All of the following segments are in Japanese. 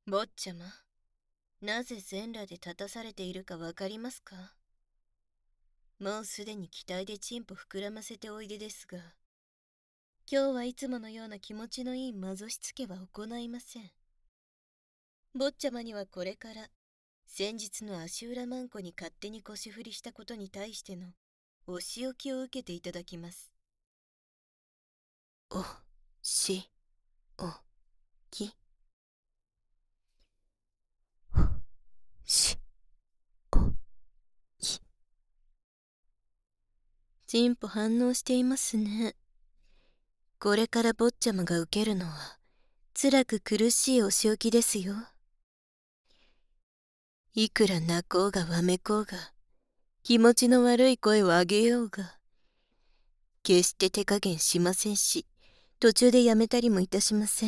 坊ちゃま、なぜ全裸で立たされているかわかりますか？もうすでに期待でチンポ膨らませておいでですが、今日はいつものような気持ちのいい魔ぞしつけは行いません。坊ちゃまにはこれから、先日の足裏マンコに勝手に腰振りしたことに対してのお仕置きを受けていただきます。 おしおきしおき。チンポ反応していますね。これから坊ちゃまが受けるのは辛く苦しいお仕置きですよ。いくら泣こうがわめこうが、気持ちの悪い声を上げようが、決して手加減しませんし、途中でやめたりもいたしません。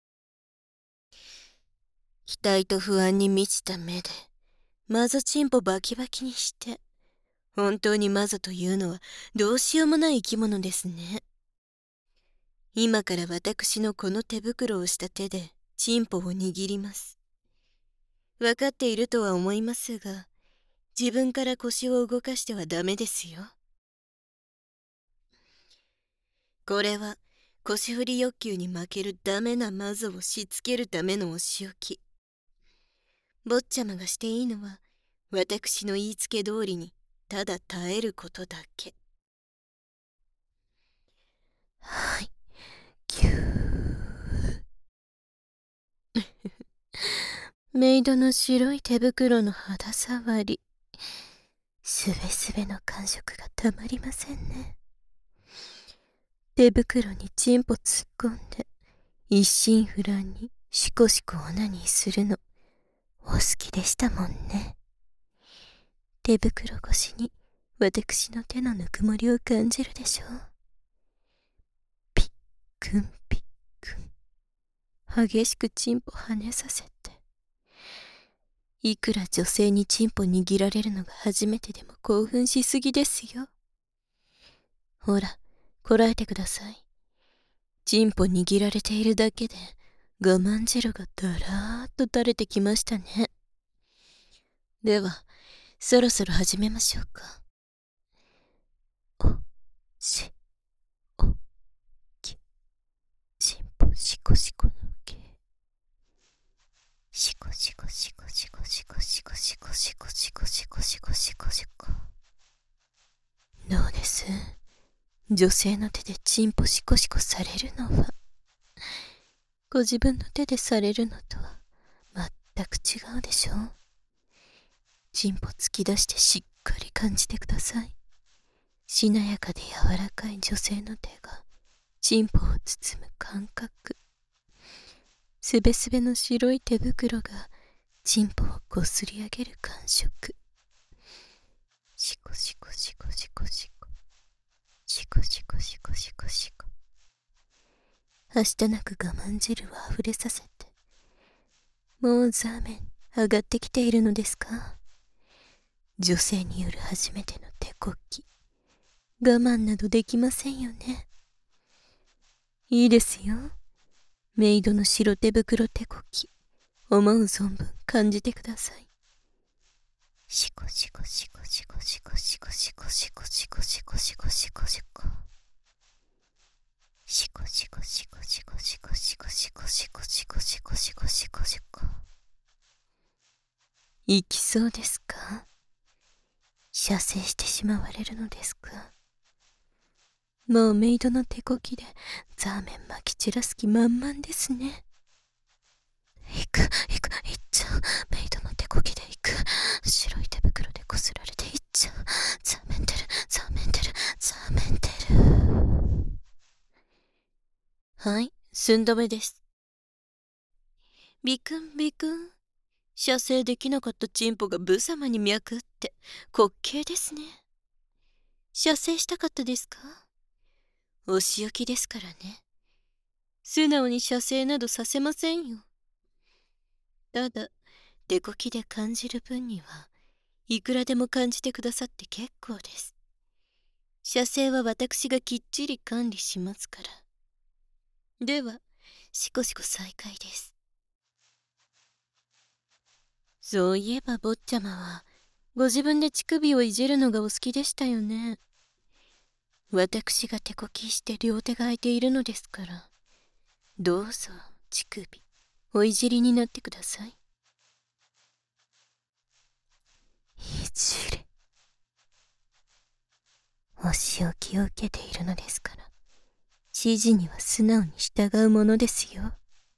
期待と不安に満ちた目でマゾチンポバキバキにして、本当にマゾというのはどうしようもない生き物ですね。今から私のこの手袋をした手でチンポを握ります。分かっているとは思いますが、自分から腰を動かしてはダメですよ。これは腰振り欲求に負けるダメなマゾをしつけるためのお仕置き。坊ちゃまがしていいのは、私の言いつけ通りにただ耐えることだけ。はい、キュー。メイドの白い手袋の肌触り、すべすべの感触がたまりませんね。手袋にチンポ突っ込んで、一心不乱にシコシコオナニーするの、お好きでしたもんね。手袋越しに私の手のぬくもりを感じるでしょう。ピックンピックン。激しくチンポ跳ねさせて。いくら女性にチンポ握られるのが初めてでも興奮しすぎですよ。ほら、こらえてください。チンポ握られているだけで我慢汁がだらーっと垂れてきましたね。では、そろそろ始めましょうか。おしおき。チンポシコシコの毛。シコシコシコシコシコシコシコシコシコシコシコシコシコ。どうです？女性の手でチンポシコシコされるのは、ご自分の手でされるのとは全く違うでしょう。チンポ突き出してしっかり感じてください。しなやかで柔らかい女性の手がチンポを包む感覚。すべすべの白い手袋がチンポをこすり上げる感触。シコシコシコシコシコ。シコシコシコシコシコ。はしたなく我慢汁をあふれさせて、もうザーメン上がってきているのですか？女性による初めての手こき。我慢などできませんよね。いいですよ。メイドの白手袋手こき、思う存分感じてください。シコシコシコシコシコシコシコシコシコシコシコシコシコ。シコシコシコシコシコシコシコシコシコシコシコシコシコ。いきそうですか？射精してしまわれるのですか？もうメイドの手こきでザーメンまき散らす気満々ですね。いっちゃう。メイドの手こきでいく。白い手袋でこすられていっちゃう。ザーメンテル、ザーメンテル、ザーメンテル。はい、寸止めです。ビクンビクン。射精できなかったチンポが無様に脈打って滑稽ですね。射精したかったですか？お仕置きですからね。素直に射精などさせませんよ。ただ、手こきで感じる分にはいくらでも感じてくださって結構です。射精は私がきっちり管理しますから。では、シコシコ再開です。 そういえば坊ちゃまはご自分で乳首をいじるのがお好きでしたよね。私が手こきして両手が空いているのですから、どうぞ乳首おいじりになってください。いじれ。お仕置きを受けているのですから、指示には素直に従うものですよ。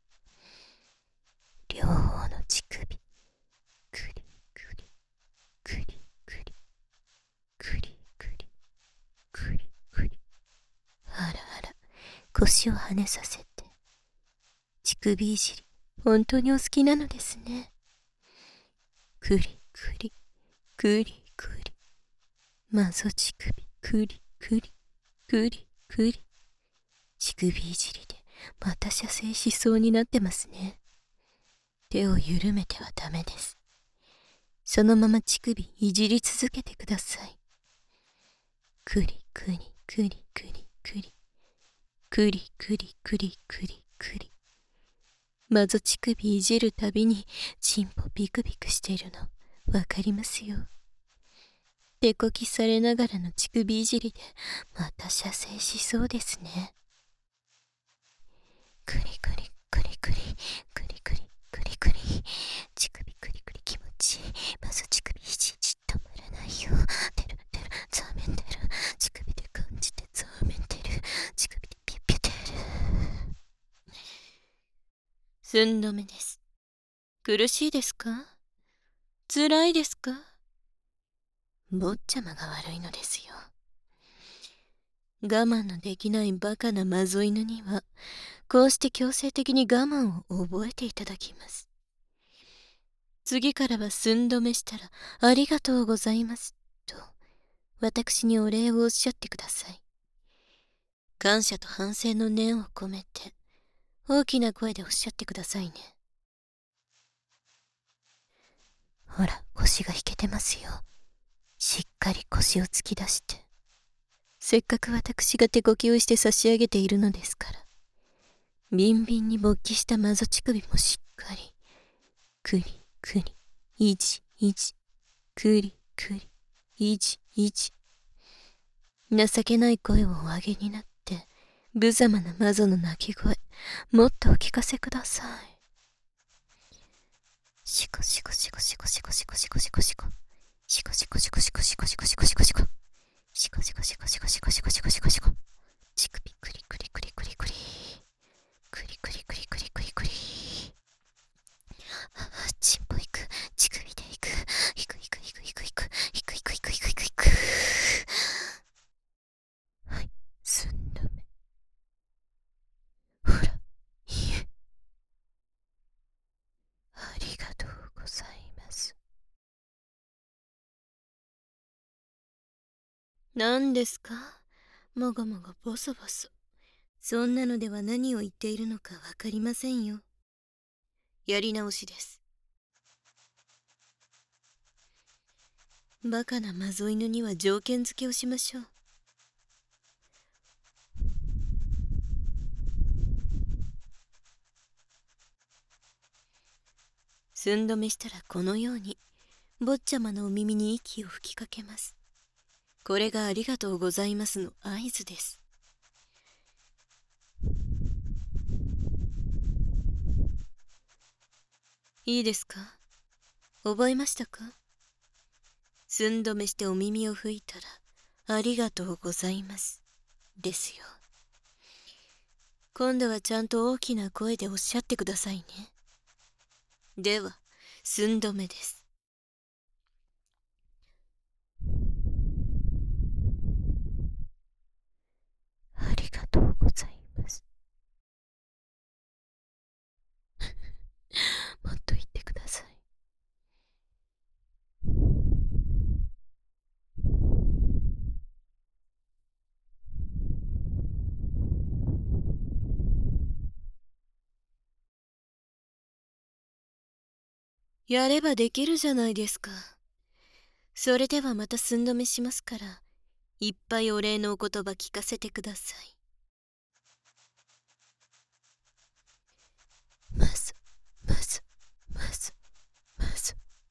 両方の乳首、くりくりくりくりくりくりくりくり。あらあら、腰を跳ねさせて。乳首いじり、本当にお好きなのですね。くりくりくりくり。まぞ乳首、くりくりくりくり。乳首いじりでまた射精しそうになってますね。手を緩めてはダメです。そのまま乳首いじり続けてください。くりくりくりくりくりくりくりくりくりくり。まぞ乳首いじるたびにチンポビクビクしてるのわかりますよ。手こきされながらの乳首いじりでまた射精しそうですね。くりくりくりくりくりくりくりくり。乳首くりくり気持ちいい。まず乳首いじじ止まらないよ。てるてるざめんでる。乳首で感じてざめんでる。乳首でピュピュてる。寸止めです。苦しいですか？辛いですか？坊ちゃまが悪いのですよ。我慢のできないバカなマゾ犬にはこうして強制的に我慢を覚えていただきます。次からは寸止めしたらありがとうございますと私にお礼をおっしゃってください。感謝と反省の念を込めて大きな声でおっしゃってくださいね。ほら、腰が引けてますよ。しっかり腰を突き出して。せっかく私が手こきをして差し上げているのですから。ビンビンに勃起したマゾ乳首もしっかり。くりくり、いじいじ、くりくり、いじいじ。情けない声をお上げになって、無様なマゾの鳴き声、もっとお聞かせください。シコシコシコシコシコシコシコシコシコ。シコシコシコシコシコシコシコシコシコ。シコシコシコシコシコシコシコシコシコ。乳首クリクリクリクリクリ。クリクリクリクリクリクリ。チンポいく。乳首でいく。いくいくいくいくいく。いくいくいくいくいくいく。はい、寸止め。ほら、いえ。ありがとうございます。何ですか？もごもごボソボソ。そんなのでは何を言っているのかわかりませんよ。やり直しです。バカなマゾ犬には条件付けをしましょう。寸止めしたらこのように坊ちゃまのお耳に息を吹きかけます。これがありがとうございますの合図です。いいですか？覚えましたか？寸止めしてお耳を吹いたらありがとうございますですよ。今度はちゃんと大きな声でおっしゃってくださいね。では寸止めです。ありがとうございます。もっと言ってください。やればできるじゃないですか。それではまた寸止めしますから、いっぱいお礼のお言葉聞かせてください。まずまずまずまず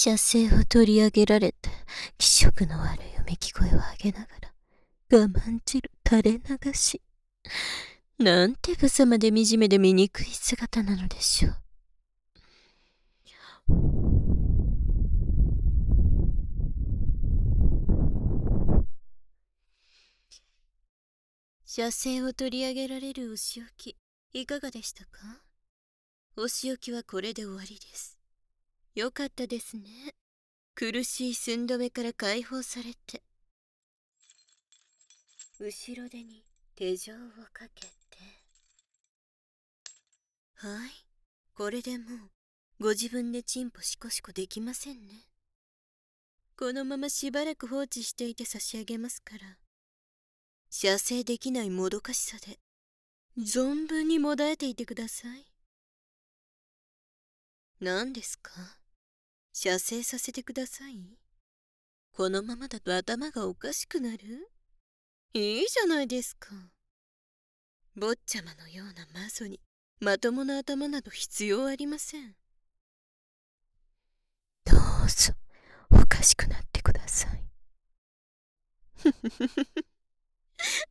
射精を取り上げられて、気色の悪いうめき声を上げながら、我慢汁垂れ流し。なんてぶまで惨めで醜い姿なのでしょう。射精を取り上げられるお仕置き、いかがでしたか？お仕置きはこれで終わりです。よかったですね。苦しい寸止めから解放されて。後ろ手に手錠をかけて。はい。これでもう、ご自分でチンポシコシコできませんね。このまましばらく放置していて差し上げますから。射精できないもどかしさで、存分にもだえていてください。何ですか？射精させてください。このままだと頭がおかしくなる？いいじゃないですか。坊ちゃまのような魔女にまともな頭など必要ありません。どうぞおかしくなってください。